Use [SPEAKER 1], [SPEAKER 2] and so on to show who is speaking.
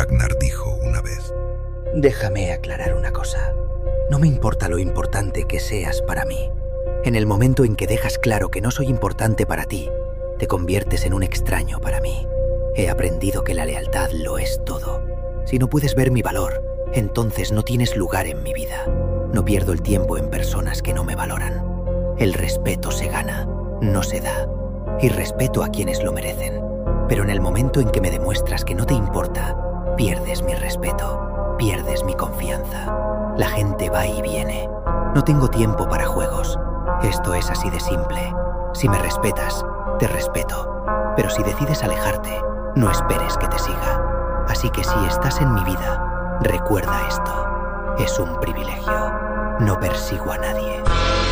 [SPEAKER 1] Ragnar dijo una vez.
[SPEAKER 2] Déjame aclarar una cosa. No me importa lo importante que seas para mí. En el momento en que dejas claro que no soy importante para ti, te conviertes en un extraño para mí. He aprendido que la lealtad lo es todo. Si no puedes ver mi valor, entonces no tienes lugar en mi vida. No pierdo el tiempo en personas que no me valoran. El respeto se gana, no se da. Y respeto a quienes lo merecen. Pero en el momento en que me demuestras que no te importa, pierdes mi respeto, pierdes mi confianza. La gente va y viene. No tengo tiempo para juegos. Esto es así de simple. Si me respetas, te respeto. Pero si decides alejarte, no esperes que te siga. Así que si estás en mi vida, recuerda esto. Es un privilegio. No persigo a nadie.